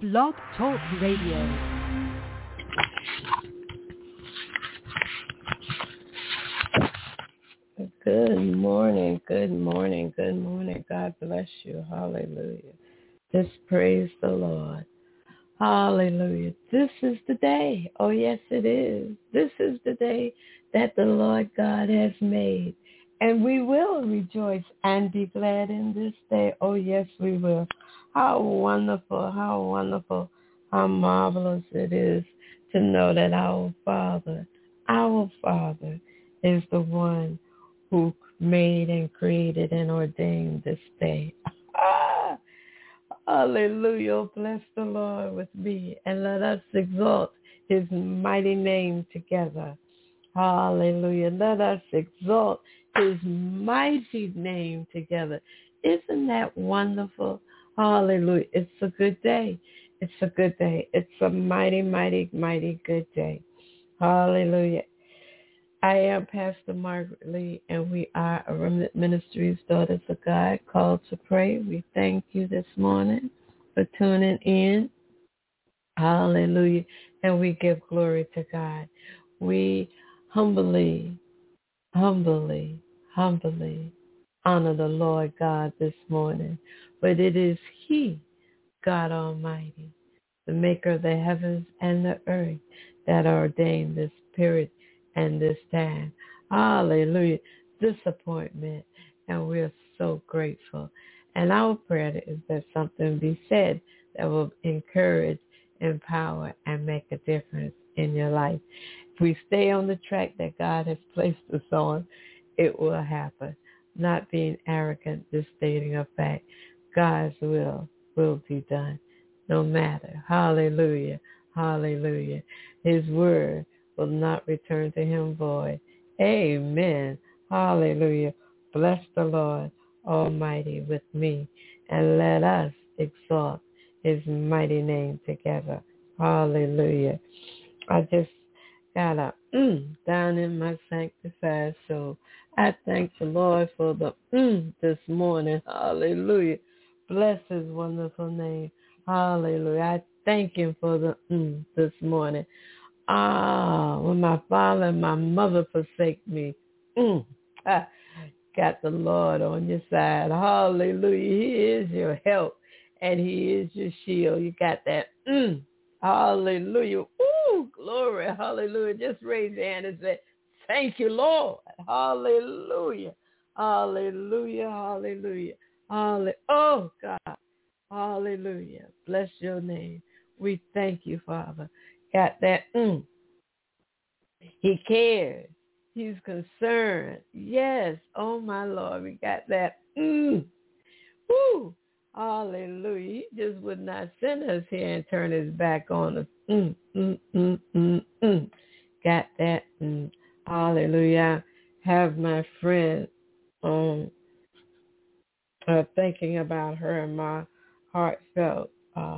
Blog Talk Radio. Good morning, good morning, good morning. God bless you. Hallelujah. Just praise the Lord. Hallelujah. This is the day. Oh, yes, it is. This is the day that the Lord God has made. And we will rejoice and be glad in this day. Oh, yes, we will. How wonderful, how marvelous it is to know that our Father is the one who made and created and ordained this day. Hallelujah. Bless the Lord with me and let us exalt his mighty name together. Hallelujah. Let us exalt his mighty name together. Isn't that wonderful? Hallelujah. It's a good day. It's a good day. It's a mighty, mighty, mighty good day. Hallelujah. I am Pastor Margaret Lee, and we are a Remnant Ministries Daughters of God called to pray. We thank you this morning for tuning in. Hallelujah. And we give glory to God. We humbly honor the Lord God this morning. But it is he, God Almighty, the maker of the heavens and the earth, that ordained this period and this time. Hallelujah. Disappointment. And we're so grateful. And our prayer is that something be said that will encourage, empower, and make a difference in your life. If we stay on the track that God has placed us on, it will happen. Not being arrogant, just stating a fact. God's will be done, no matter. Hallelujah. Hallelujah. His word will not return to him void. Amen. Hallelujah. Bless the Lord Almighty with me, and let us exalt his mighty name together. Hallelujah. I just got a down in my sanctified soul. I thank the Lord for the this morning. Hallelujah. Bless his wonderful name. Hallelujah. I thank him for the this morning. When my father and my mother forsake me, got the Lord on your side. Hallelujah. He is your help, and he is your shield. You got that? Hallelujah. Ooh, glory. Hallelujah. Just raise your hand and say, thank you, Lord. Hallelujah. Hallelujah. Hallelujah. Hallelujah. Oh, God. Hallelujah. Bless your name. We thank you, Father. Got that? He cares. He's concerned. Yes. Oh, my Lord. We got that. Woo. Hallelujah. He just would not send us here and turn his back on us. Got that? Hallelujah. I have my friend thinking about her, and my heartfelt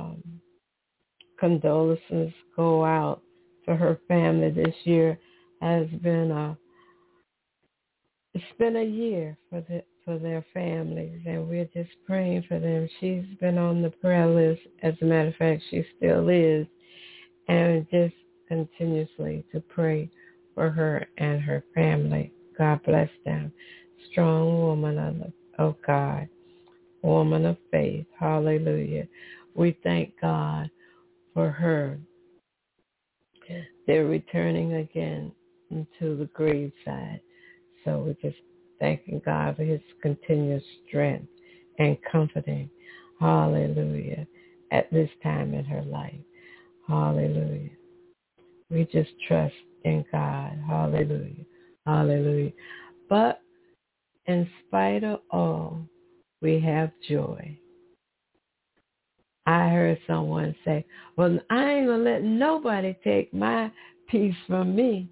condolences go out to her family. This year has been it's been a year for their families, and we're just praying for them. She's been on the prayer list. As a matter of fact, she still is, and just continuously to pray for her and her family. God bless them. Strong woman of God, woman of faith. Hallelujah. We thank God for her. They're returning again into the graveside. So we're just thanking God for his continuous strength and comforting. Hallelujah. At this time in her life. Hallelujah. We just trust in God. Hallelujah. Hallelujah. But in spite of all, we have joy. I heard someone say, well, I ain't going to let nobody take my peace from me.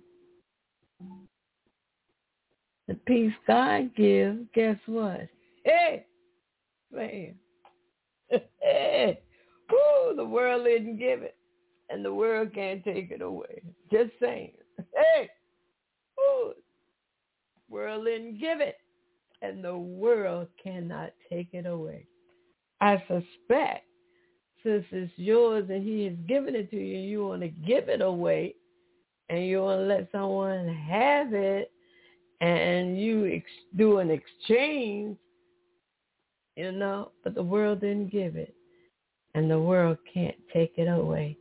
The peace God gives, guess what? Hey, man. Hey. Woo, the world didn't give it, and the world can't take it away. Just saying. Hey, woo, world didn't give it, and the world cannot take it away. I suspect since it's yours and he has given it to you, you want to give it away and you want to let someone have it and you do an exchange, but the world didn't give it and the world can't take it away.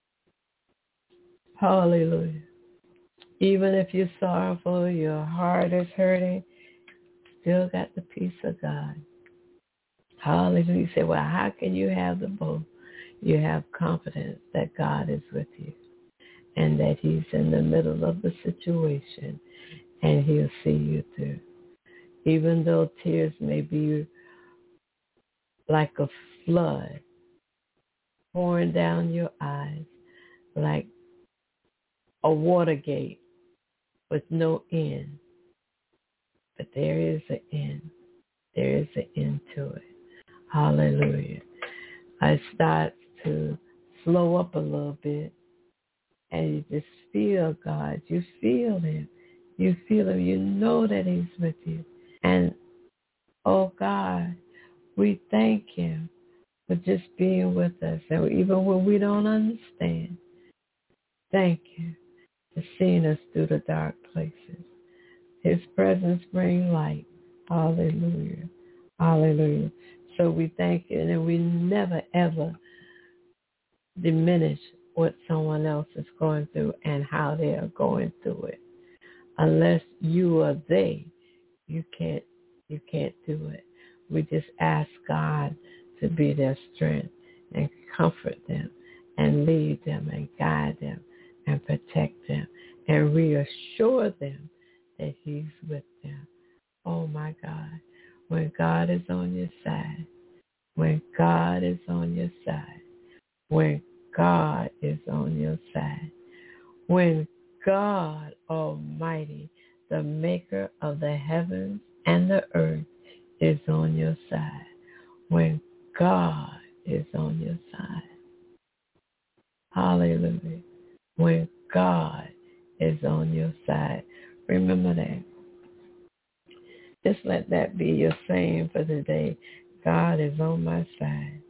Hallelujah. Even if you're sorrowful, your heart is hurting, still got the peace of God. Hallelujah. You say, well, how can you have the both? You have confidence that God is with you and that he's in the middle of the situation and he'll see you through. Even though tears may be like a flood pouring down your eyes, like a water gate with no end. But there is an end. There is an end to it. Hallelujah. I start to slow up a little bit and you just feel God. You feel him. You feel him. You know that he's with you. And, oh God, we thank him for just being with us. And even when we don't understand, thank you for seeing us through the dark places. His presence brings light. Hallelujah. Hallelujah. So we thank you, and we never, ever diminish what someone else is going through and how they are going through it. Unless you are they, you can't do it. We just ask God to be their strength and comfort them and lead them and guide them and protect them and reassure them that he's with them. Oh, my God. When God is on your side, when God is on your side, when God is on your side, when God Almighty, the maker of the heavens and the earth, is on your side, when God is on your side. Hallelujah. When God is on your side. Remember that. Just let that be your saying for the day. God is on my side.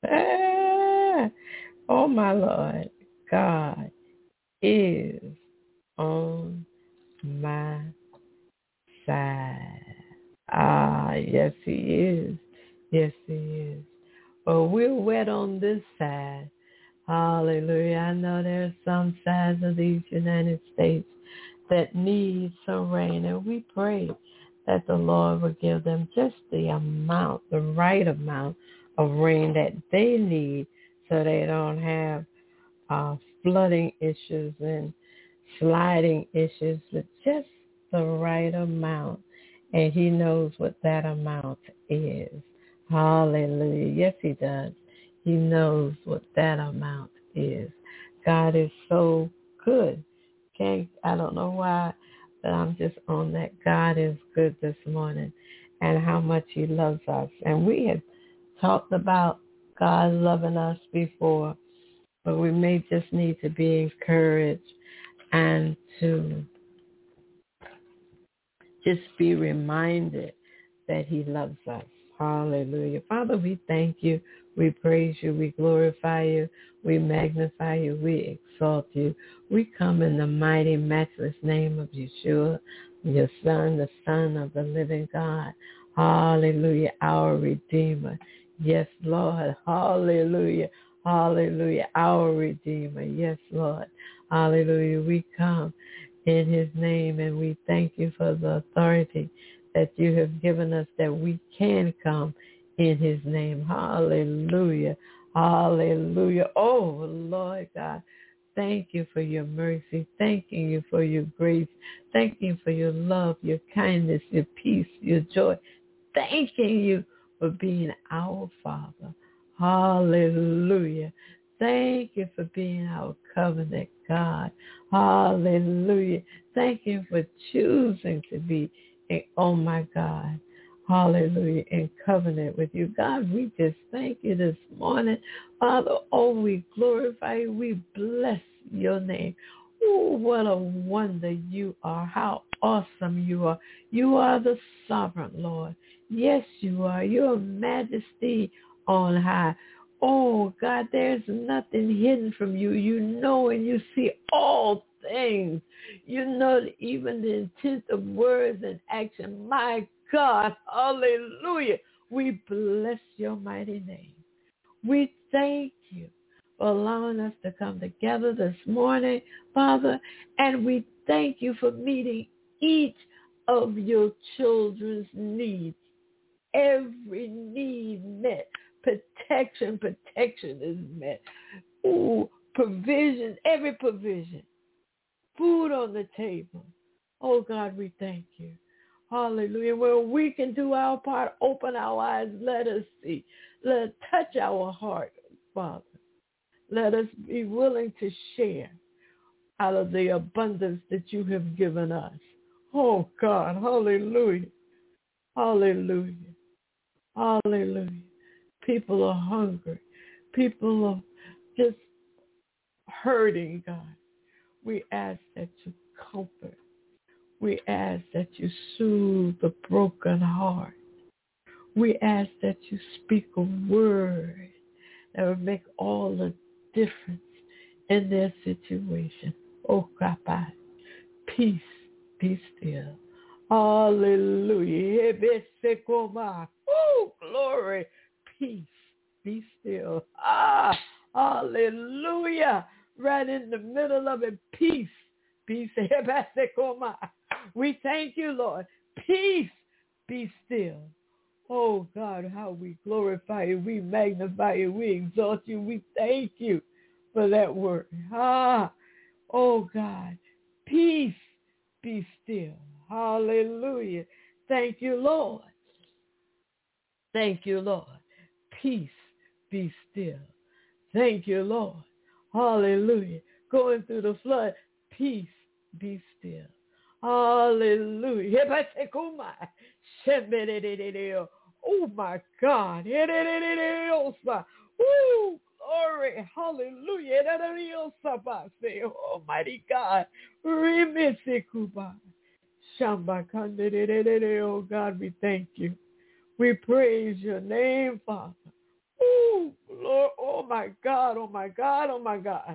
Oh, my Lord. God is on my side. Yes, he is. Yes, he is. Well, we're wet on this side. Hallelujah. I know there's some sides of these United States that need some rain, and we pray that the Lord will give them just the right amount of rain that they need so they don't have flooding issues and sliding issues, but just the right amount. And he knows what that amount is. Hallelujah. Yes, he does. He knows what that amount is. God is so good. I don't know why, but I'm just on that. God is good this morning and how much he loves us. And we have talked about God loving us before, but we may just need to be encouraged and to just be reminded that he loves us. Hallelujah. Father, we thank you. We praise you. We glorify you. We magnify you. We exalt you. We come in the mighty, matchless name of Yeshua, your Son, the Son of the living God. Hallelujah, our Redeemer. Yes, Lord. Hallelujah. Hallelujah, our Redeemer. Yes, Lord. Hallelujah. We come in his name, and we thank you for the authority that you have given us that we can come in his name. Hallelujah. Hallelujah. Oh, Lord God, thank you for your mercy. Thanking you for your grace. Thank you for your love, your kindness, your peace, your joy. Thanking you for being our Father. Hallelujah. Thank you for being our covenant God. Hallelujah. Thank you for choosing to be, oh my God, hallelujah, in covenant with you. God, we just thank you this morning. Father, oh, we glorify you. We bless your name. Oh, what a wonder you are. How awesome you are. You are the sovereign Lord. Yes, you are. Your majesty on high. Oh, God, there's nothing hidden from you. You know and you see all things. You know even the intent of words and action. My God, hallelujah. We bless your mighty name. We thank you for allowing us to come together this morning, Father, and we thank you for meeting each of your children's needs. Every need met. Protection is met. Ooh, provision, every provision. Food on the table. Oh, God, we thank you. Hallelujah. Where we can do our part, open our eyes, let us see. Let us touch our heart, Father. Let us be willing to share out of the abundance that you have given us. Oh, God, hallelujah. Hallelujah. Hallelujah. People are hungry. People are just hurting, God. We ask that you comfort. We ask that you soothe the broken heart. We ask that you speak a word that will make all the difference in their situation. Oh, God, peace, be still. Hallelujah. Oh, glory. Peace, be still. Hallelujah. Right in the middle of it, peace, be still. We thank you, Lord. Peace, be still. Oh, God, how we glorify you. We magnify you. We exalt you. We thank you for that word. Oh, God, peace, be still. Hallelujah. Thank you, Lord. Thank you, Lord. Peace, be still. Thank you, Lord. Hallelujah. Going through the flood, peace, be still. Hallelujah. Oh, my God. Woo, glory. Hallelujah. Almighty God. Oh, God, we thank you. We praise your name, Father. Oh, Lord, oh my God, oh my God, oh my God.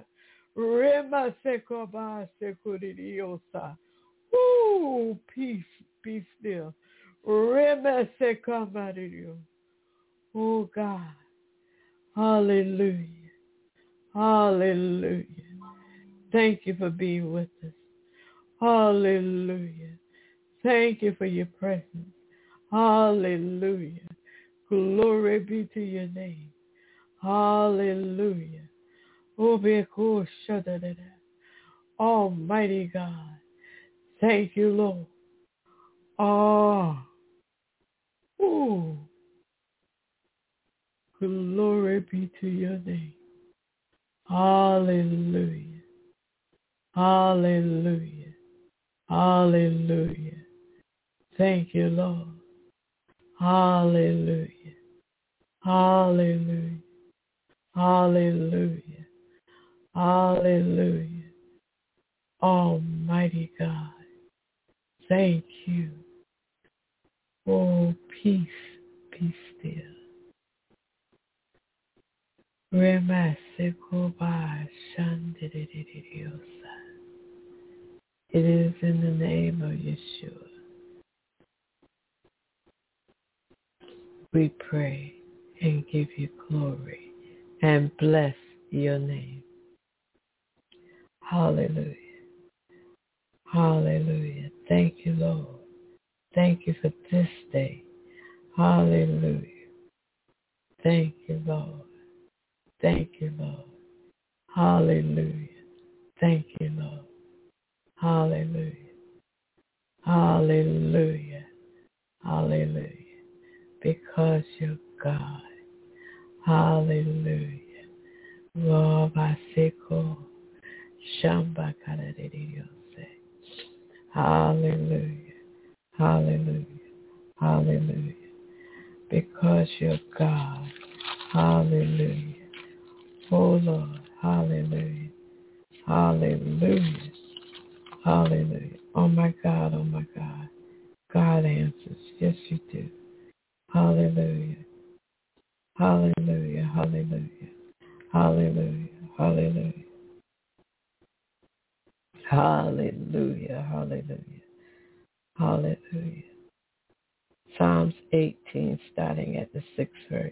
Oh, peace, be still. Oh God. Hallelujah. Hallelujah. Thank you for being with us. Hallelujah. Thank you for your presence. Hallelujah. Glory be to your name. Hallelujah. Almighty God. Thank you, Lord. Oh. Glory be to your name. Hallelujah. Hallelujah. Hallelujah. Thank you, Lord. Hallelujah. Hallelujah. Hallelujah. Hallelujah. Almighty God. Thank you. Oh, peace, be still. It is in the name of Yeshua we pray and give you glory and bless your name. Hallelujah. Hallelujah. Thank you, Lord. Thank you for this day. Hallelujah. Thank you, Lord. Thank you, Lord. Hallelujah. Thank you, Lord. Hallelujah. Hallelujah. Hallelujah. Because you're God. Hallelujah. Lord, I say, Shamba Kadadidiose. Hallelujah. Hallelujah. Hallelujah. Because you're God. Hallelujah. Oh Lord. Hallelujah. Hallelujah. Hallelujah. Oh my God. Oh my God. God answers. Yes, you do. Hallelujah. Hallelujah, hallelujah, hallelujah, hallelujah, hallelujah, hallelujah, hallelujah. Psalms 18, starting at the 6th verse.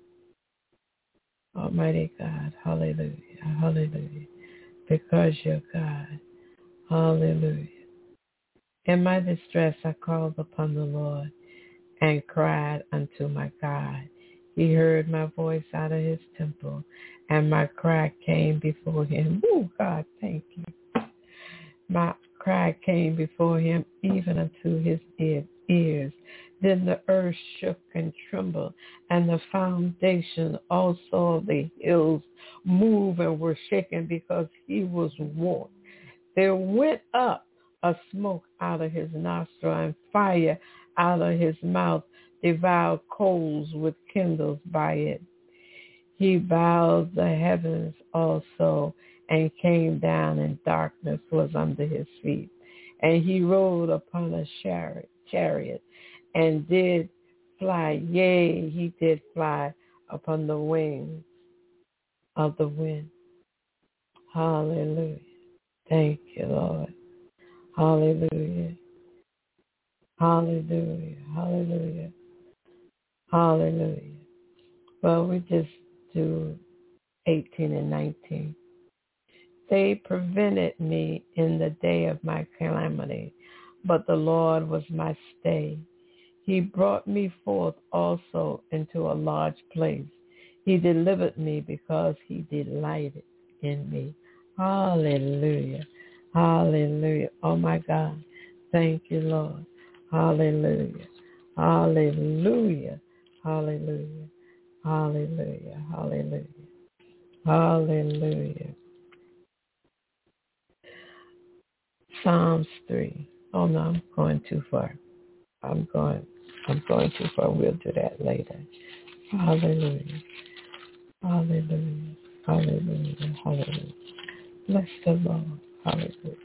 Almighty God, hallelujah, hallelujah, because you're God, hallelujah. In my distress I called upon the Lord and cried unto my God. He heard my voice out of his temple, and my cry came before him. Oh, God, thank you. My cry came before him even unto his ears. Then the earth shook and trembled, and the foundation also of the hills moved and were shaken because he was wroth. There went up a smoke out of his nostril, and fire out of his mouth devoured coals with kindles by it. He bowed the heavens also, and came down, and darkness was under his feet. And he rode upon a chariot, and did fly, yea, he did fly upon the wings of the wind. Hallelujah. Thank you, Lord. Hallelujah. Hallelujah. Hallelujah. Hallelujah. Well, we just do 18 and 19. They prevented me in the day of my calamity, but the Lord was my stay. He brought me forth also into a large place. He delivered me because he delighted in me. Hallelujah. Hallelujah. Oh, my God. Thank you, Lord. Hallelujah. Hallelujah. Hallelujah. Hallelujah. Hallelujah. Hallelujah. Psalms 3. Oh, no, I'm going too far. I'm going too far. We'll do that later. Hallelujah. Hallelujah. Hallelujah. Hallelujah. Bless the Lord. Hallelujah.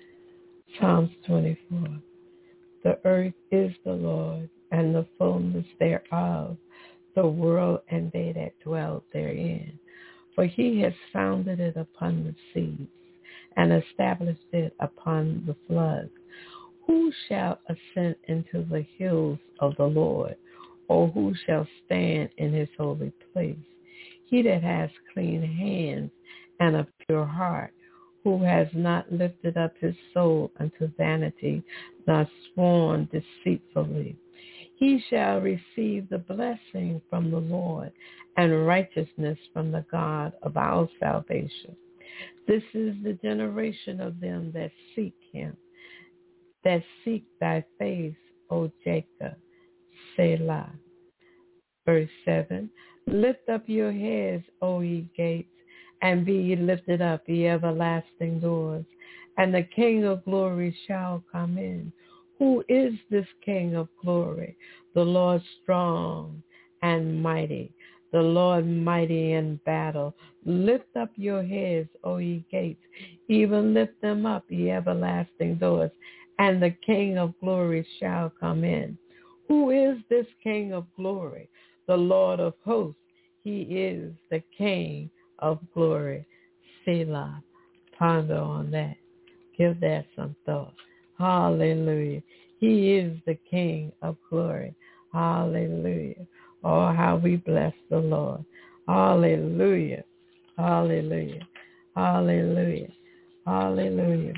Psalms 24. The earth is the Lord, and the fullness thereof, the world and they that dwell therein. For he has founded it upon the seas, and established it upon the floods. Who shall ascend into the hills of the Lord, or who shall stand in his holy place? He that has clean hands and a pure heart, who has not lifted up his soul unto vanity, nor sworn deceitfully. He shall receive the blessing from the Lord, and righteousness from the God of our salvation. This is the generation of them that seek him, that seek thy face, O Jacob. Selah. Verse 7. Lift up your heads, O ye gates, and be ye lifted up, ye everlasting doors, and the King of glory shall come in. Who is this King of glory? The Lord strong and mighty, the Lord mighty in battle. Lift up your heads, O ye gates, even lift them up, ye everlasting doors, and the King of glory shall come in. Who is this King of glory? The Lord of hosts. He is the King of glory. Selah. Ponder on that. Give that some thought. Hallelujah. He is the King of glory. Hallelujah. Oh, how we bless the Lord. Hallelujah. Hallelujah. Hallelujah. Hallelujah.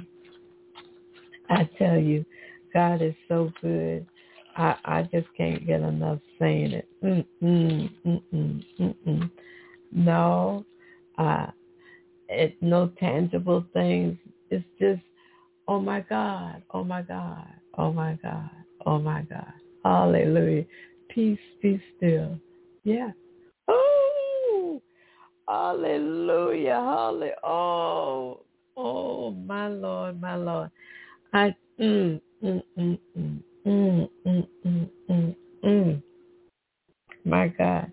I tell you, God is so good. I just can't get enough saying it. No, no tangible things. It's just, oh my God, oh my God, oh my God, oh my God. Hallelujah. Peace, be still. Yeah. Oh, hallelujah, hallelujah. Oh, my Lord, my Lord. I, mm, mm, mm, mm, mm, mm, mm, mm, mm. My God.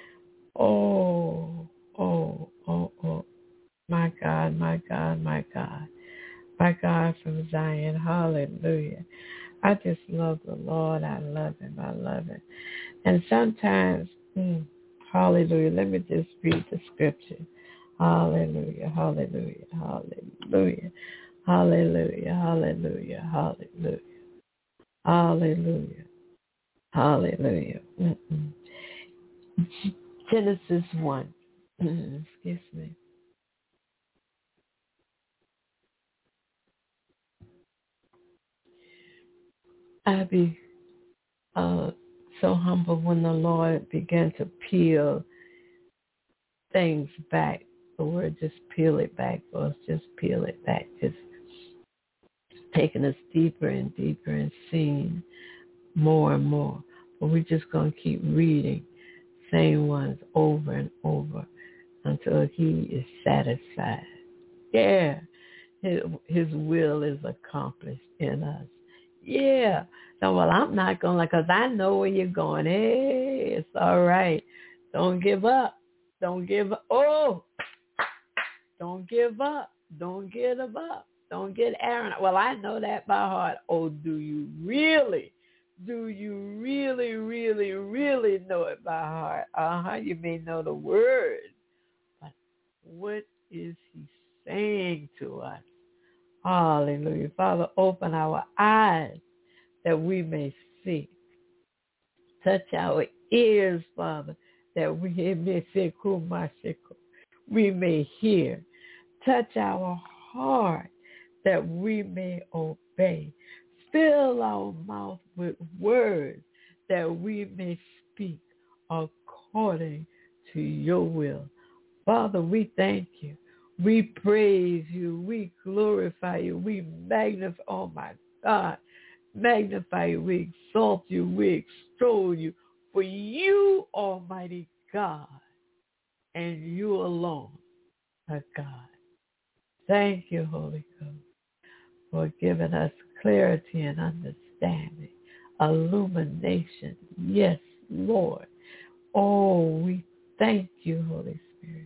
Oh, oh, oh, oh. My God, my God, my God. My God from Zion. Hallelujah. I just love the Lord. I love him. I love him. And sometimes, Hallelujah. Let me just read the scripture. Hallelujah, hallelujah, hallelujah, hallelujah, hallelujah, hallelujah, hallelujah, hallelujah. Genesis 1. Excuse me. I'd be so humble when the Lord began to peel things back. The word just peel it back for us. Just peel it back. Just taking us deeper and deeper and seeing more and more. But we're just going to keep reading same ones over and over until he is satisfied. Yeah. His will is accomplished in us. Yeah. So, well, I'm not going to, because I know where you're going. Hey, it's all right. Don't give up. Don't give up. Oh, don't give up. Don't give up. Don't get arrogant. Well, I know that by heart. Oh, do you really? Do you really, really, really know it by heart? You may know the word. But what is he saying to us? Hallelujah. Father, open our eyes that we may see. Touch our ears, Father, that we may hear. Touch our heart that we may obey. Fill our mouth with words that we may speak according to your will. Father, we thank you. We praise you. We glorify you. We magnify, oh my God, magnify you. We exalt you. We extol you. For you, Almighty God, and you alone are God. Thank you, Holy Ghost, for giving us clarity and understanding, illumination. Yes, Lord. Oh, we thank you, Holy Spirit.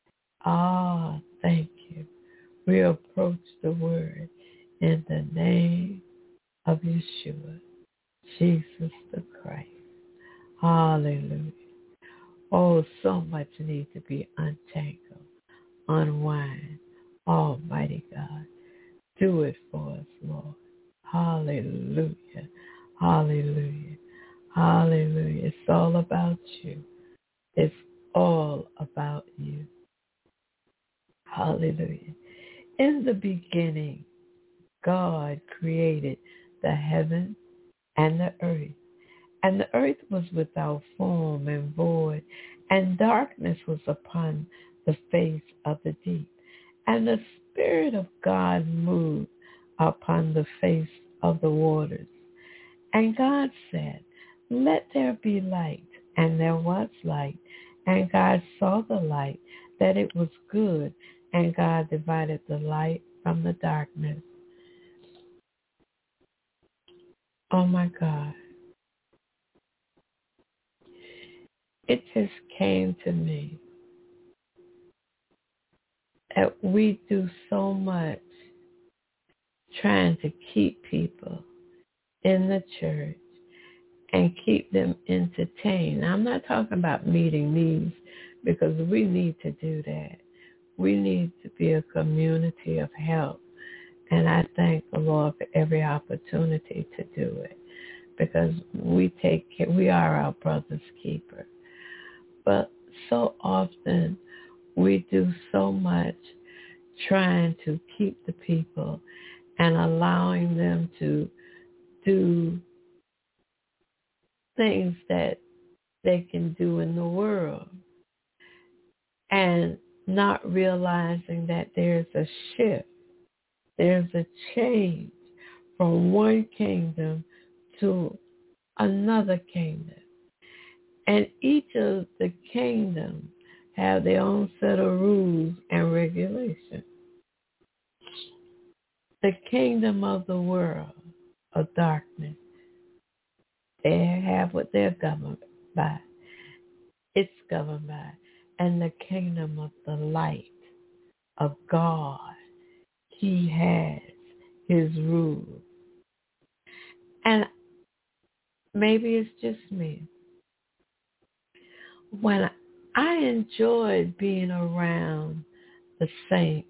Thank you. We approach the word in the name of Yeshua, Jesus the Christ. Hallelujah. Oh, so much needs to be untangled, unwind. Almighty God, do it for us, Lord. Hallelujah. Hallelujah. Hallelujah. It's all about you. It's all about you. Hallelujah. In the beginning, God created the heaven and the earth. And the earth was without form and void, and darkness was upon the face of the deep. And the Spirit of God moved upon the face of the waters. And God said, let there be light. And there was light. And God saw the light, that it was good. And God divided the light from the darkness. Oh my God. It just came to me that we do so much trying to keep people in the church and keep them entertained. I'm not talking about meeting needs, because we need to do that. We need to be a community of help. And I thank the Lord for every opportunity to do it, because we are our brother's keeper. But so often we do so much trying to keep the people and allowing them to do things that they can do in the world, and not realizing that there's a shift, there's a change from one kingdom to another kingdom. And each of the kingdoms have their own set of rules and regulations. The kingdom of the world of darkness, they have what they're governed by. It's governed by. And the kingdom of the light of God, he has his rules. And maybe it's just me. When I enjoyed being around the saints,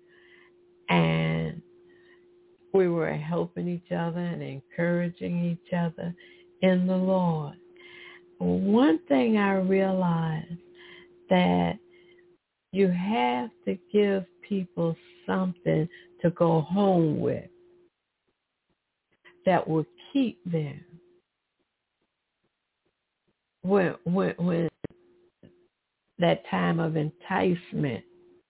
and we were helping each other and encouraging each other in the Lord. One thing I realized, that you have to give people something to go home with that will keep them when that time of enticement.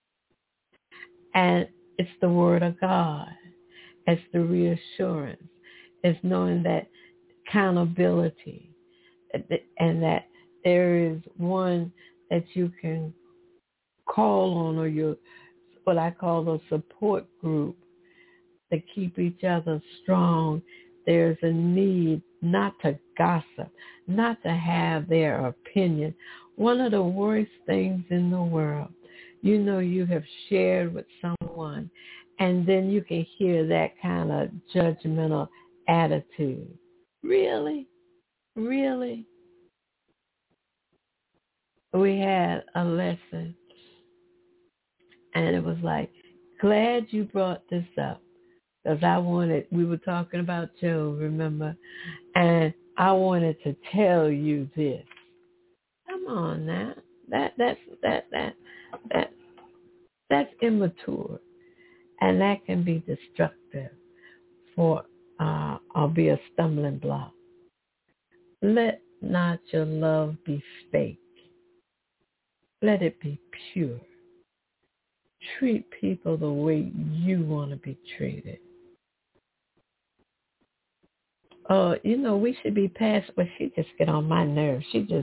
And it's the Word of God. It's the reassurance. It's knowing that accountability, and that there is one that you can call on, or your, what I call a support group, to keep each other strong. There's a need not to gossip, not to have their opinion. One of the worst things in the world, you have shared with someone, and then you can hear that kind of judgmental attitude. Really? Really? We had a lesson, and it was like, glad you brought this up, because we were talking about Job, remember? And I wanted to tell you this. Come on now. That's immature. And that can be destructive or be a stumbling block. Let not your love be fake. Let it be pure. Treat people the way you want to be treated. We should be past, but she just get on my nerves. He just,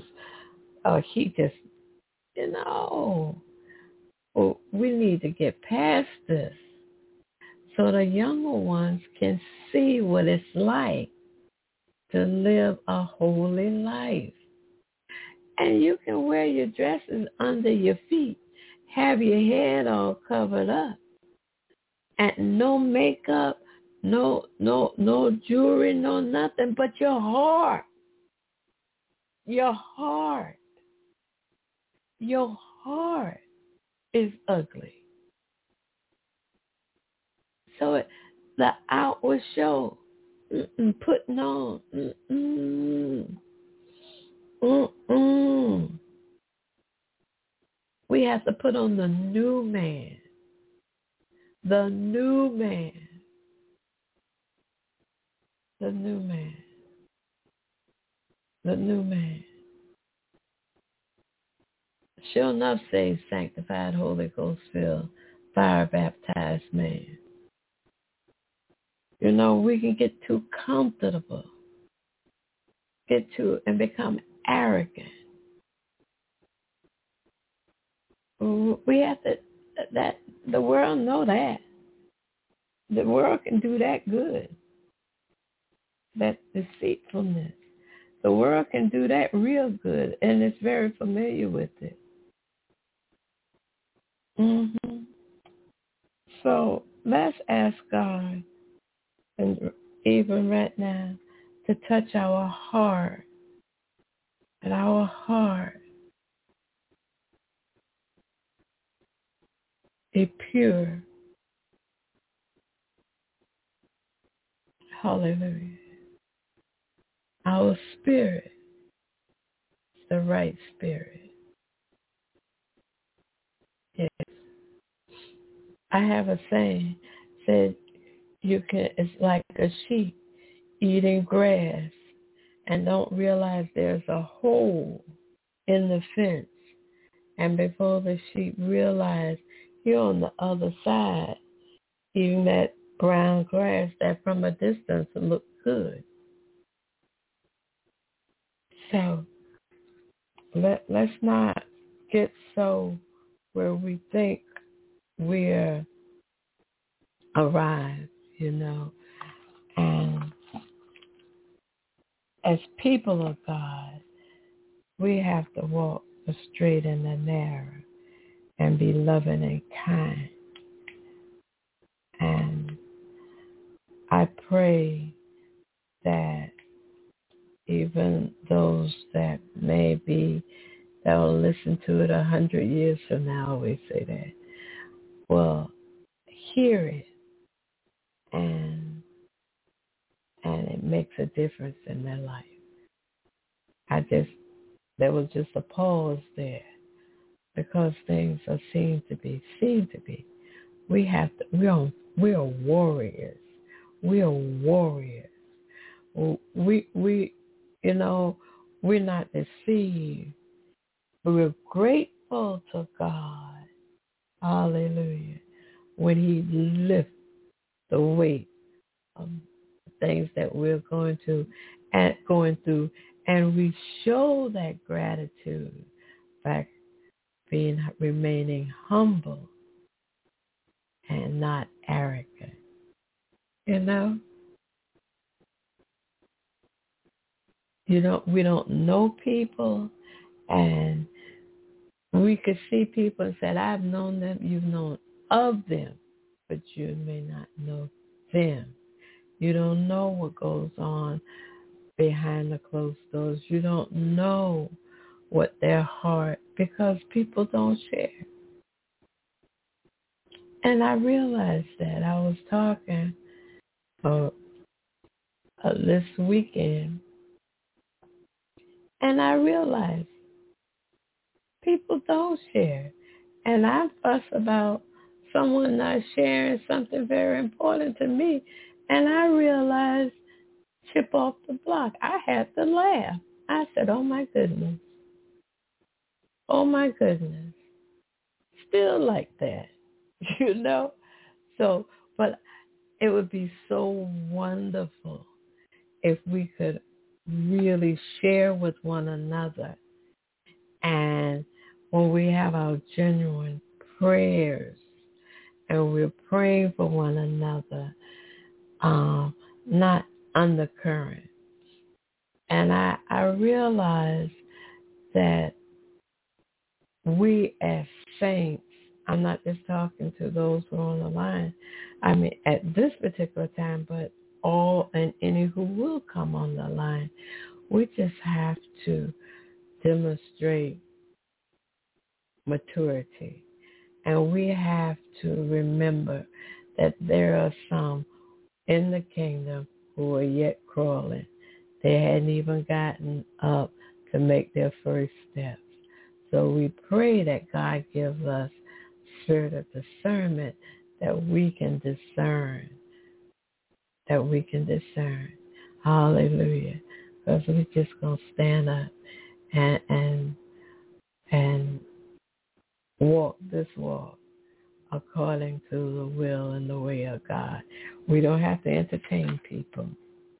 we need to get past this so the younger ones can see what it's like to live a holy life. And you can wear your dresses under your feet, have your head all covered up, and no makeup, no jewelry, no nothing, but your heart is ugly. So the outward show, putting on, we have to put on the new man. The new man. The new man. The new man. Sure enough, saved, sanctified, Holy Ghost filled, fire baptized man. We can get too comfortable, and become arrogant. We have to, the world know that. The world can do that good. That deceitfulness. The world can do that real good, and it's very familiar with it. So let's ask God, and even right now, to touch our heart, and our heart be pure. Hallelujah. Our spirit is the right spirit. Yes. I have a saying, said it's like a sheep eating grass and don't realize there's a hole in the fence. And before the sheep realize you're on the other side, eating that brown grass that from a distance looked good. So let's not get so where we think we're arrived, And as people of God, we have to walk the straight and the narrow and be loving and kind. And I pray that even those that may be that will listen to it 100 years from now. I always say that. Well, hear it, and it makes a difference in their life. There was just a pause there because things are seem to be. We are warriors. We are warriors. We we're not deceived. We're grateful to God. Hallelujah. When he lifts the weight of things that we're going through, and we show that gratitude by remaining humble and not arrogant. We don't know people, and we could see people and say, I've known them, you've known of them, but you may not know them. You don't know what goes on behind the closed doors. You don't know what their heart, because people don't share. And I realized that. I was talking this weekend, and I realized people don't share. And I fuss about someone not sharing something very important to me, and I realized, chip off the block. I had to laugh. I said, oh my goodness. Oh my goodness. Still like that, So, but it would be so wonderful if we could really share with one another. And when we have our genuine prayers and we're praying for one another, not undercurrent. And I realize that we as saints, I'm not just talking to those who are on the line, I mean at this particular time, but all and any who will come on the line, we just have to demonstrate maturity. And we have to remember that there are some in the kingdom who are yet crawling. They hadn't even gotten up to make their first steps. So we pray that God gives us spirit of discernment, that we can discern. Hallelujah. Because we're just going to stand up and walk this walk according to the will and the way of God. We don't have to entertain people.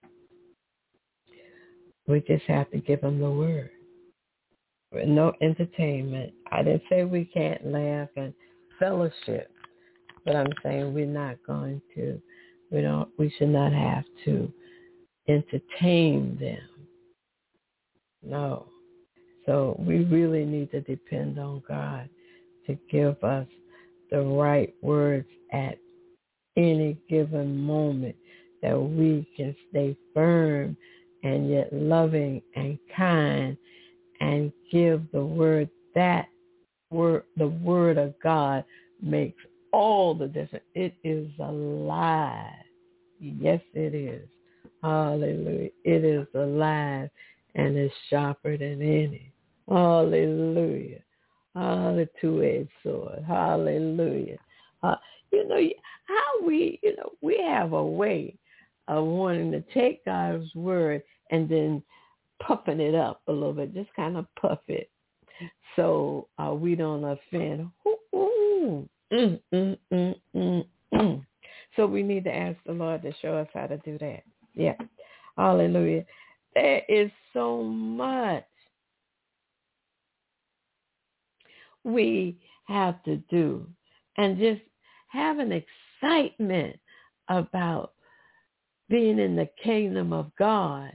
We just have to give them the word. No entertainment. I didn't say we can't laugh and fellowship, but I'm saying we're not going to. We should not have to entertain them. No. So we really need to depend on God to give us the right words at any given moment, that we can stay firm and yet loving and kind, and give the word. That word, the word of God, makes all the difference. It is alive. Yes, it is. Hallelujah. It is alive and is sharper than any. Hallelujah. The two-edged sword. Hallelujah. We have a way of wanting to take God's word and then puffing it up a little bit, just kind of puff it, so we don't offend. So we need to ask the Lord to show us how to do that. Yeah. Hallelujah. There is so much we have to do, and just have an excitement about being in the kingdom of God.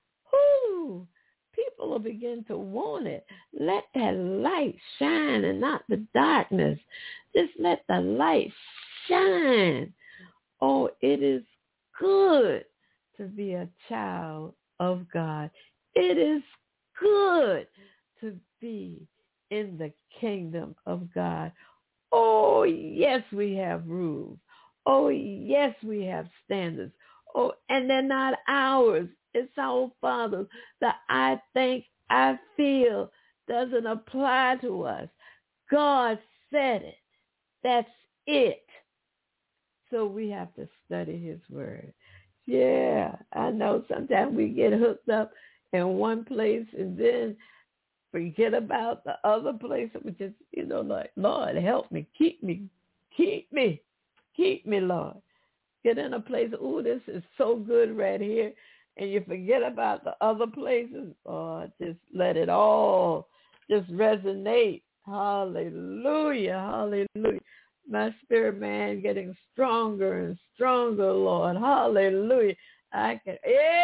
People will begin to want it. Let that light shine and not the darkness. Just let the light shine. Oh, it is good to be a child of God. It is good to be in the kingdom of God. Oh, yes, we have rules. Oh, yes, we have standards. Oh, and they're not ours. It's our Father's. The I think, I feel doesn't apply to us. God said it. That's it. So we have to study his word. Yeah, I know sometimes we get hooked up in one place and then forget about the other place. We just, like, Lord, help me, keep me, Lord. Get in a place, this is so good right here, and you forget about the other places. Oh, just let it all just resonate. Hallelujah, hallelujah. My spirit man getting stronger and stronger, Lord. Hallelujah. I can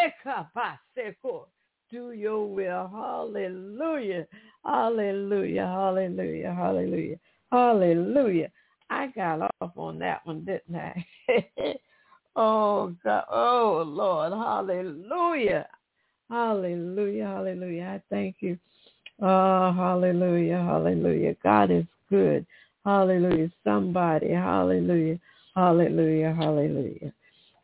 do your will. Hallelujah. Hallelujah. Hallelujah. Hallelujah. Hallelujah. I got off on that one, didn't I? Oh, God. Oh, Lord. Hallelujah. Hallelujah. Hallelujah. I thank you. Oh, hallelujah. Hallelujah. God is good. Hallelujah. Somebody. Hallelujah. Hallelujah. Hallelujah.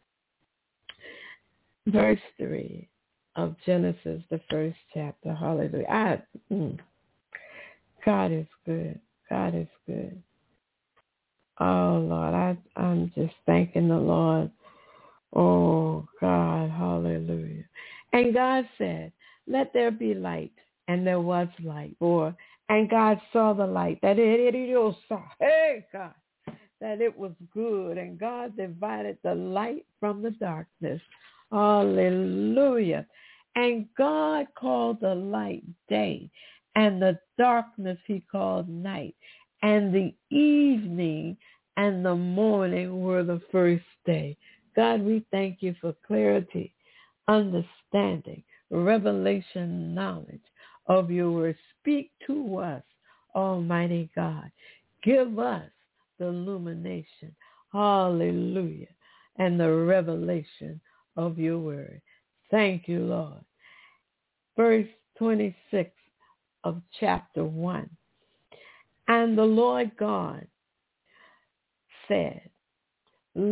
Verse 3 of Genesis, the first chapter. Hallelujah. God is good. God is good. Oh, Lord, I'm just thanking the Lord. Oh, God, hallelujah. And God said, let there be light. And there was light. And God saw the light, that it was good. And God divided the light from the darkness. Hallelujah. And God called the light day, and the darkness he called night. And the evening and the morning were the first day. God, we thank you for clarity, understanding, revelation, knowledge of your word. Speak to us, Almighty God. Give us the illumination, hallelujah, and the revelation of your word. Thank you, Lord. Verse 26 of chapter 1. And the Lord God said, and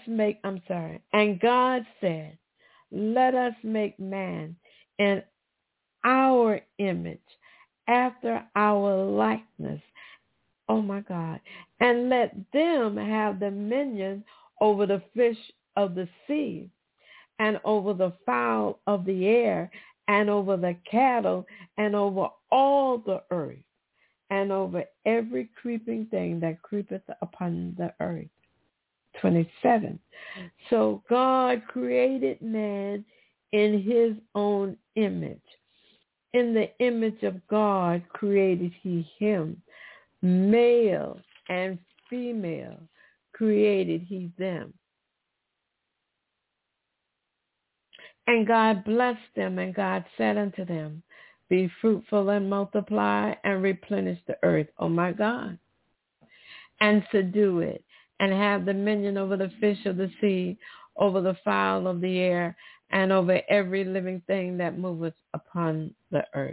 God said, let us make man in our image, after our likeness. Oh my God. And let them have dominion over the fish of the sea, and over the fowl of the air, and over the cattle, and over all the earth, and over every creeping thing that creepeth upon the earth. 27. So God created man in his own image. In the image of God created he him. Male and female created he them. And God blessed them, and God said unto them, be fruitful and multiply and replenish the earth, oh my God, and subdue it, and have dominion over the fish of the sea, over the fowl of the air, and over every living thing that moveth upon the earth.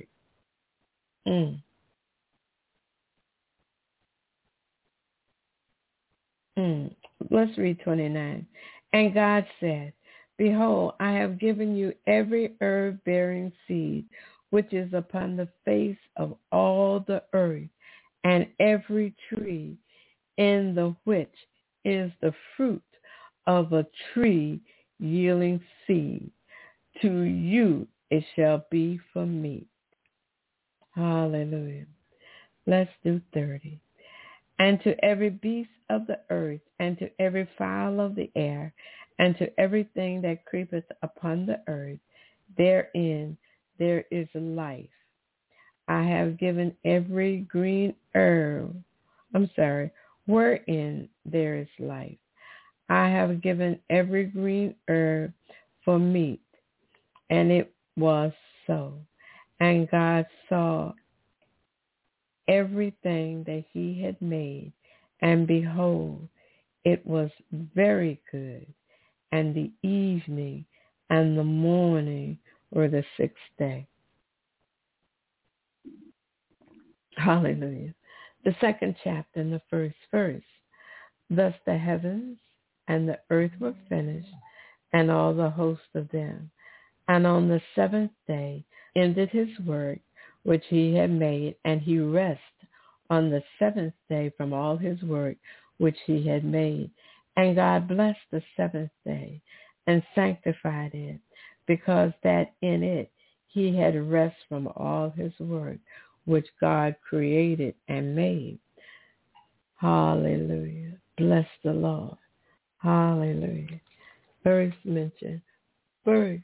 Let's read 29. And God said, behold, I have given you every herb bearing seed, which is upon the face of all the earth, and every tree in the which is the fruit of a tree yielding seed. To you it shall be for meat. Hallelujah. Let's do 30. And to every beast of the earth, and to every fowl of the air, and to everything that creepeth upon the earth, therein there is life. I have given every green herb, wherein there is life. I have given every green herb for meat. And it was so. And God saw everything that he had made, and behold, it was very good. And the evening and the morning were the sixth day. Hallelujah. The second chapter and the first verse. Thus the heavens and the earth were finished, and all the host of them. And on the seventh day ended his work which he had made, and he rested on the seventh day from all his work which he had made. And God blessed the seventh day and sanctified it, because that in it he had rest from all his work which God created and made. Hallelujah. Bless the Lord. Hallelujah. First mention. First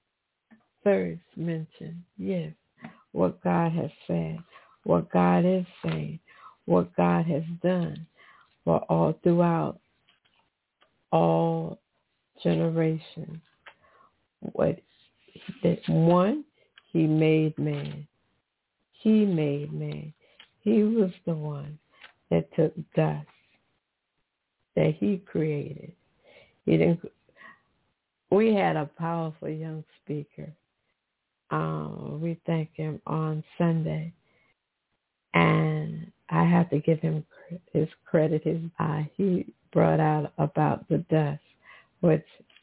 mention. Yes. What God has said. What God is saying. What God has done for all throughout all generations. What one, he made man. He made man. He was the one that took dust that he created. He didn't. We had a powerful young speaker. We thank him on Sunday, and I have to give him his credit. He brought out about the dust, which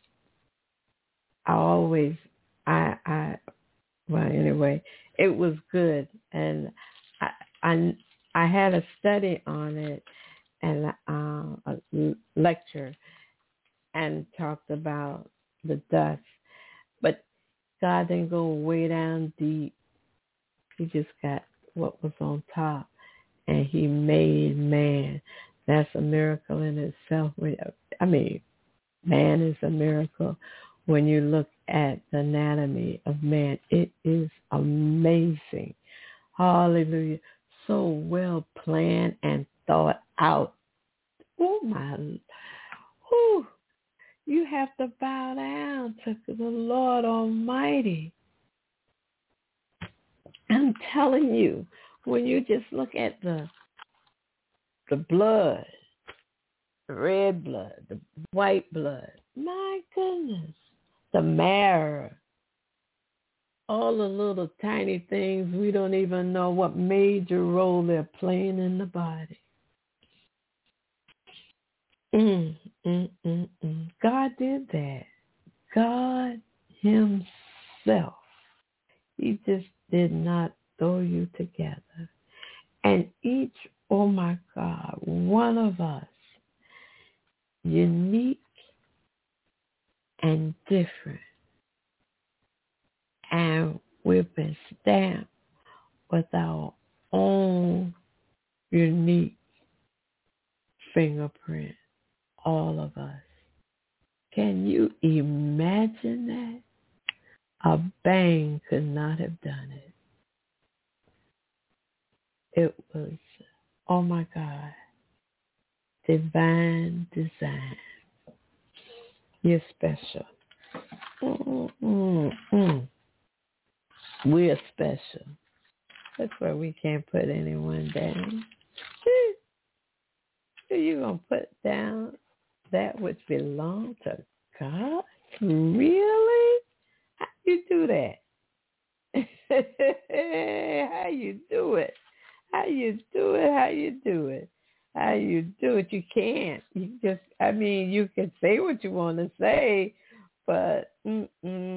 well, anyway, it was good, and I had a study on it and a lecture, and talked about the dust, but God didn't go way down deep. He just got what was on top, and he made man. That's a miracle in itself. I mean, man is a miracle. When you look at the anatomy of man, it is amazing. Hallelujah. So well planned and thought out. Oh, my. Oh, you have to bow down to the Lord Almighty. I'm telling you, when you just look at the blood, the red blood, the white blood, my goodness, the marrow, all the little tiny things, we don't even know what major role they're playing in the body. God did that. God himself. He just did not throw you together. And each, oh my God, one of us, unique and different. And we've been stamped with our own unique fingerprint, all of us. Can you imagine that? A bang could not have done it. It was, oh my God, divine design. You're special. We're special. That's why we can't put anyone down. You're going to put down that which belongs to God? Really? How you do that? How you do it? How you do it? How you do it? How you do it? You can't. You just, you can say what you want to say, but And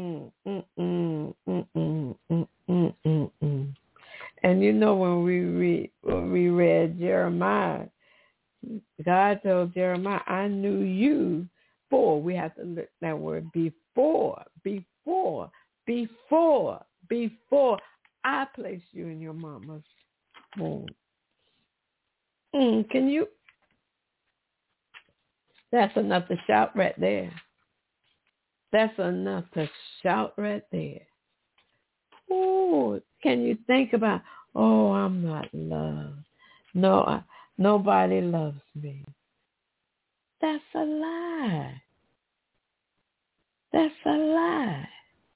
you know, when we read Jeremiah, God told Jeremiah, I knew you before. We have to look that word before I placed you in your mama's womb. Can you? That's enough to shout right there. That's enough to shout right there. Oh, can you think about, I'm not loved. No, nobody loves me. That's a lie. That's a lie.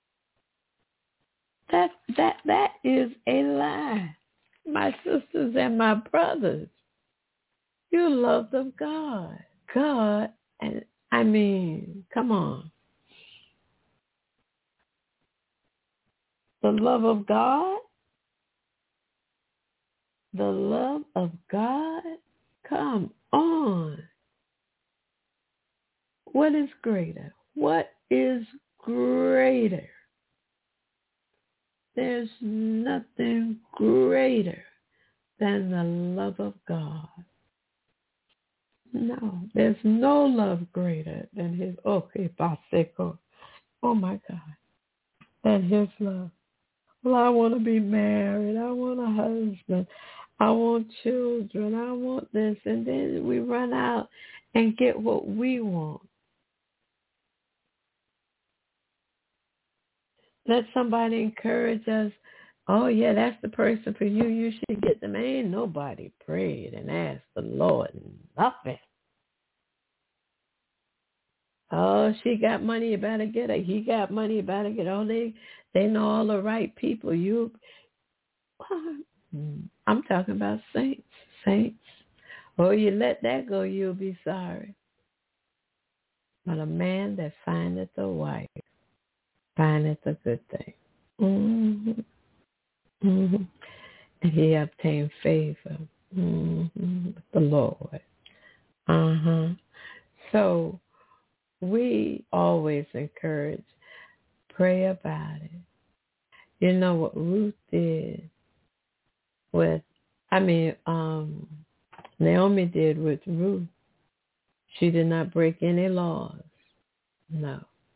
That is a lie. My sisters and my brothers, you love of God. God, and come on. The love of God The love of God? Come on. What is greater? What is greater? There's nothing greater than the love of God. No, there's no love greater than his, oh my God, than his love. Well, I want to be married. I want a husband. I want children. I want this. And then we run out and get what we want. Let somebody encourage us. Oh, yeah, that's the person for you. You should get them. Ain't nobody prayed and asked the Lord nothing. Oh, she got money, you better get her. He got money, you better get her. Oh, they know all the right people. I'm talking about saints. Oh, you let that go, you'll be sorry. But a man that findeth a wife findeth a good thing. Mm-hmm. Mm-hmm. And he obtained favor with the Lord. So we always encourage, pray about it. You know what Ruth did Naomi did with Ruth. She did not break any laws. No.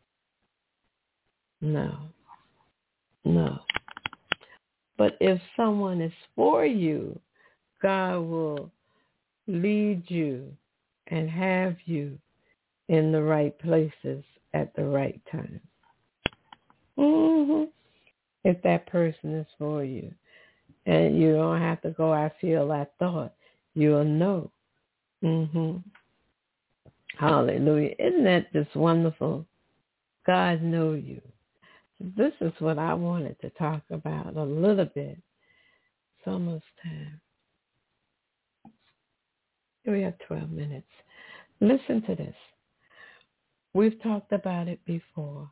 But if someone is for you, God will lead you and have you in the right places at the right time. If that person is for you. And you don't have to go, I feel, I thought. You'll know. Hallelujah. Isn't that just wonderful? God knows you. This is what I wanted to talk about a little bit. It's almost time. We have 12 minutes. Listen to this. We've talked about it before.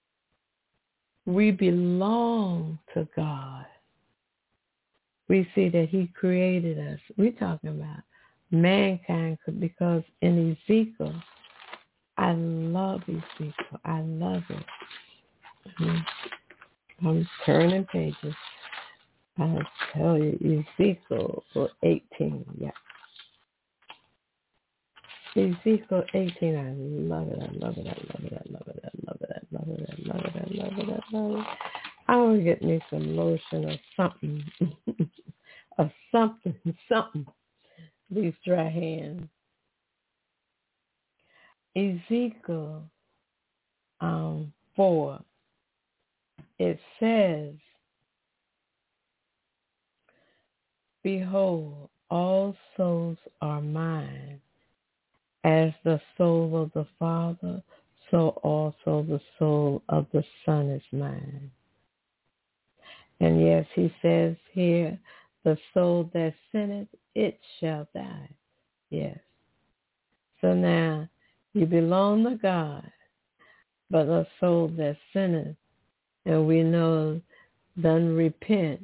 We belong to God. We see that he created us. We're talking about mankind because in Ezekiel, I love Ezekiel. I love it. I'm turning pages. I'll tell you, Ezekiel 18, yeah. Ezekiel 18, I love it. I want to get me some lotion or something. something. These dry hands. Ezekiel 4, it says, behold, all souls are mine. As the soul of the Father, so also the soul of the Son is mine. And yes, he says here, the soul that sinneth, it shall die. Yes. So now, you belong to God, but a soul that sinneth, and we know, doesn't repent,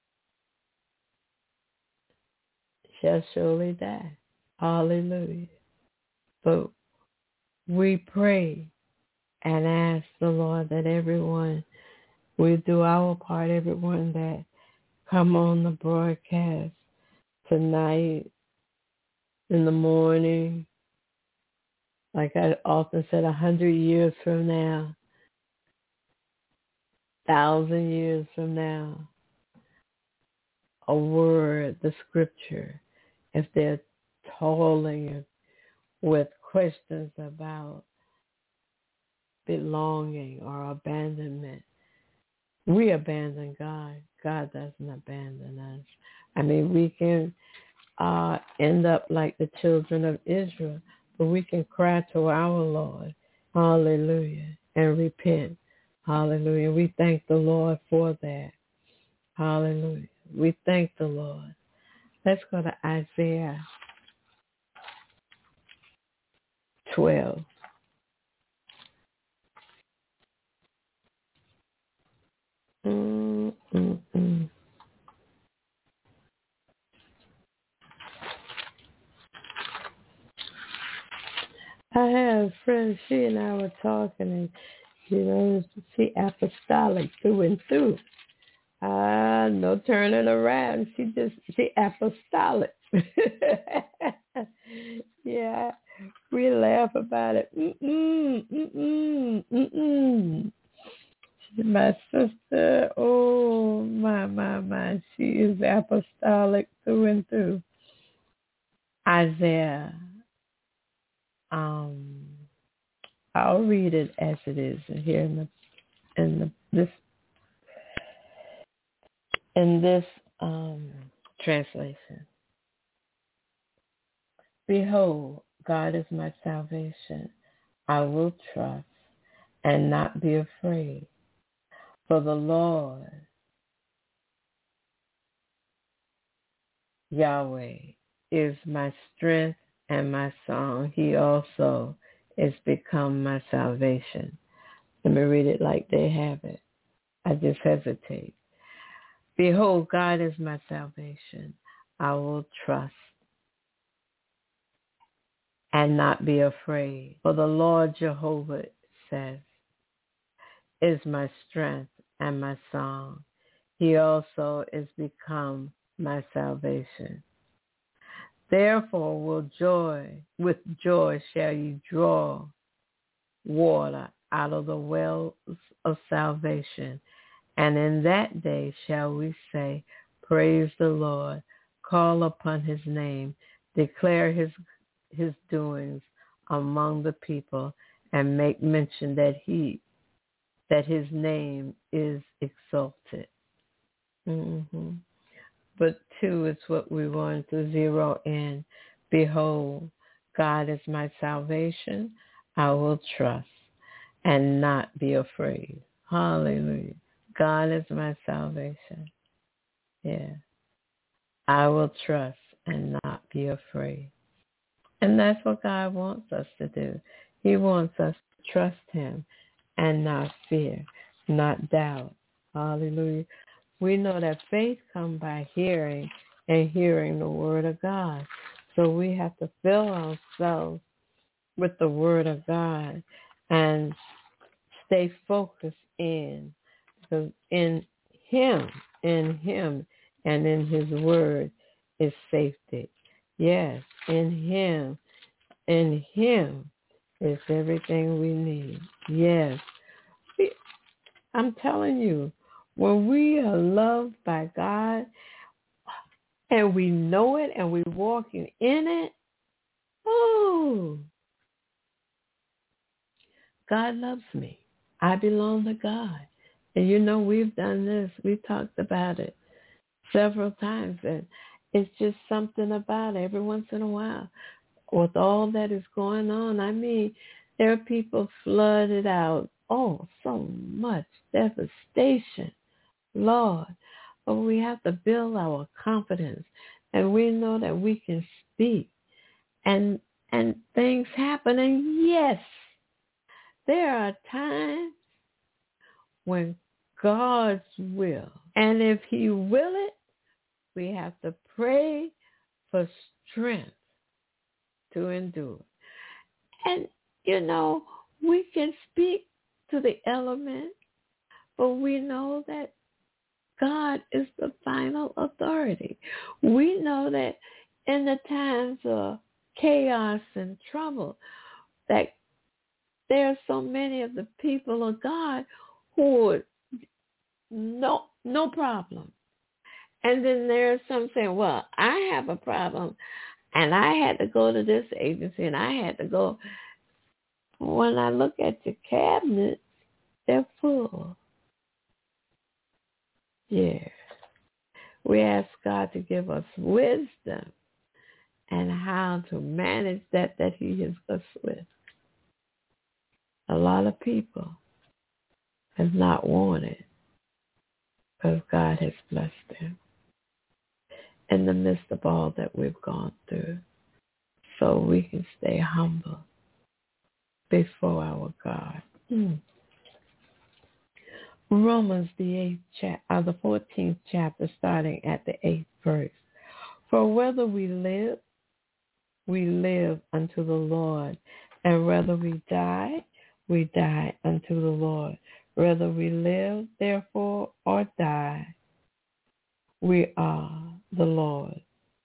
shall surely die. Hallelujah. But we pray and ask the Lord that everyone, we do our part, everyone that come on the broadcast tonight, in the morning, like I often said, 100 years from now, 1,000 years from now, a word, the scripture, if they're toiling with questions about belonging or abandonment, we abandon God. God doesn't abandon us. I mean, we can end up like the children of Israel, but we can cry to our Lord, hallelujah, and repent, hallelujah. We thank the Lord for that, hallelujah. We thank the Lord. Let's go to Isaiah 12. I had a friend, she and I were talking, and, she apostolic through and through. No turning around. She apostolic. Yeah, we laugh about it. My sister, oh, my, she is apostolic through and through. Isaiah, I'll read it as it is here in this translation. Behold, God is my salvation. I will trust and not be afraid. For the Lord, Yahweh, is my strength and my song. He also is become my salvation. Let me read it like they have it. I just hesitate. Behold, God is my salvation. I will trust and not be afraid. For the Lord Jehovah says, is my strength and my song. He also is become my salvation. Therefore with joy shall you draw water out of the wells of salvation. And in that day shall we say, praise the Lord, call upon his name, declare his doings among the people, and make mention that his name is exalted. Mm-hmm. But 2 is what we want to zero in. Behold, God is my salvation. I will trust and not be afraid. Hallelujah. God is my salvation. Yeah. I will trust and not be afraid. And that's what God wants us to do. He wants us to trust him and not fear, not doubt. Hallelujah. We know that faith comes by hearing, and hearing the word of God. So we have to fill ourselves with the word of God and stay focused in him, and in his word is safety. Yes, in him is everything we need. Yes. I'm telling you, when we are loved by God and we know it and we're walking in it, oh, God loves me. I belong to God. And we've done this. We've talked about it several times. And it's just something about it every once in a while. With all that is going on, I mean, there are people flooded out. Oh, so much devastation. Lord, but we have to build our confidence, and we know that we can speak, and things happen. And yes, there are times when God's will, and if he will it, we have to pray for strength to endure. And we can speak to the element, but we know that God is the final authority. We know that in the times of chaos and trouble, that there are so many of the people of God who are no problem. And then there are some saying, well, I have a problem, and I had to go to this agency, and I had to go. When I look at your cabinets, they're full. Yeah. We ask God to give us wisdom and how to manage that he is us with. A lot of people have not wanted, because God has blessed them in the midst of all that we've gone through, so we can stay humble before our God. Romans, the 14th chapter, starting at the 8th verse. For whether we live unto the Lord. And whether we die unto the Lord. Whether we live, therefore, or die, we are the Lord.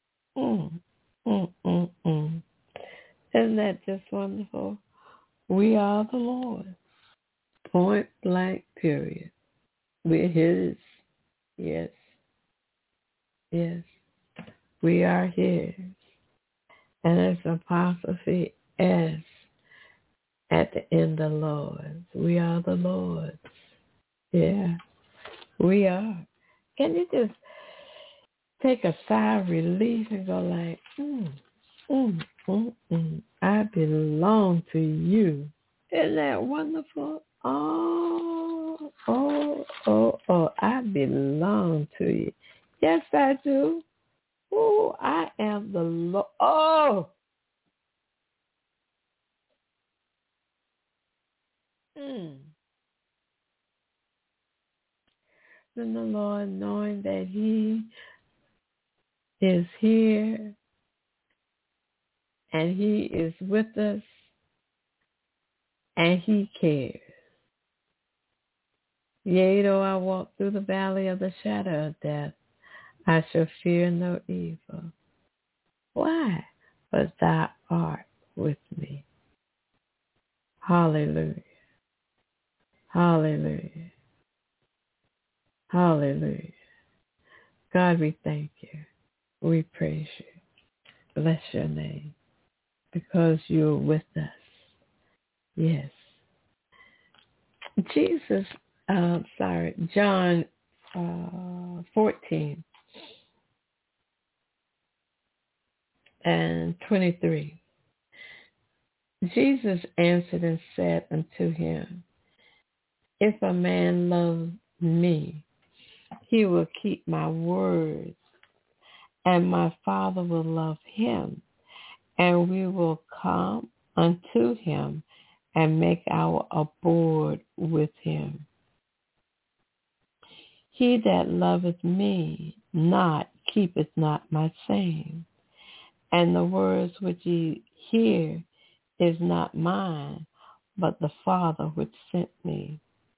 Isn't that just wonderful? We are the Lord. Point blank, period. We're His. Yes. Yes. We are His. And it's apostrophe S at the end of Lord. We are the Lord's. Yeah. We are. Can you just take a sigh of relief and go like, I belong to you. Isn't that wonderful? I belong to you. Yes, I do. Oh, I am the Lord. Oh! Then the Lord, knowing that He is here and He is with us and He cares. Yea, though I walk through the valley of the shadow of death, I shall fear no evil. Why? But thou art with me. Hallelujah. Hallelujah. Hallelujah. God, we thank you. We praise you. Bless your name because you're with us. Yes. John 14 and 23. Jesus answered and said unto him, if a man love me, he will keep my words, and my Father will love him, and we will come unto him and make our abode with him. He that loveth me not keepeth not my saying, and the words which ye hear is not mine, but the Father which sent me.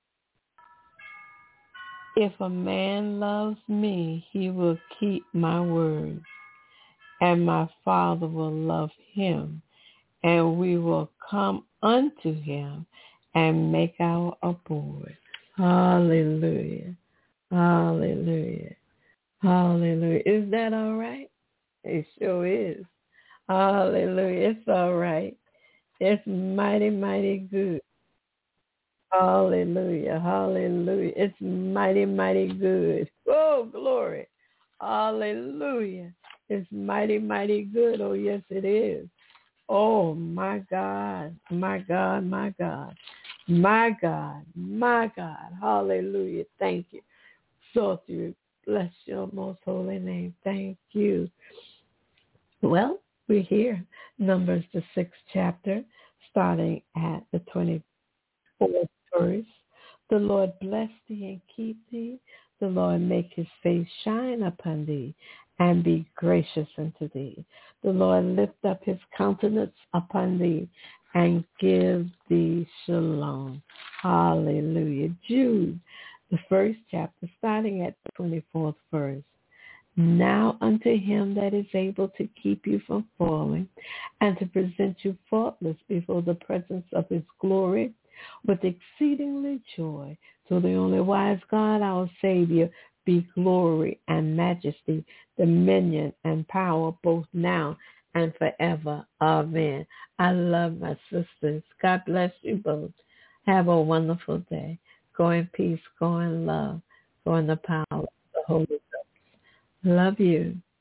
If a man loves me, he will keep my words, and my Father will love him, and we will come unto him and make our abode. Hallelujah. Hallelujah. Hallelujah. Is that all right? It sure is. Hallelujah. It's all right. It's mighty, mighty good. Hallelujah. Hallelujah. It's mighty, mighty good. Oh, glory. Hallelujah. It's mighty, mighty good. Oh, yes, it is. Oh, my God. My God, my God. My God, my God. Hallelujah. Thank you. Exalt you. Bless your most holy name. Thank you. Well, we're here. Numbers, the 6th chapter, starting at the 24th verse. The Lord bless thee and keep thee. The Lord make his face shine upon thee and be gracious unto thee. The Lord lift up his countenance upon thee and give thee shalom. Hallelujah. Jude, the 1st chapter, starting at the 24th verse. Now unto him that is able to keep you from falling and to present you faultless before the presence of his glory with exceedingly joy, to the only wise God, our Savior, be glory and majesty, dominion and power, both now and forever. Amen. I love my sisters. God bless you both. Have a wonderful day. Go in peace. Go in love. Go in the power of the Holy Ghost. Love you.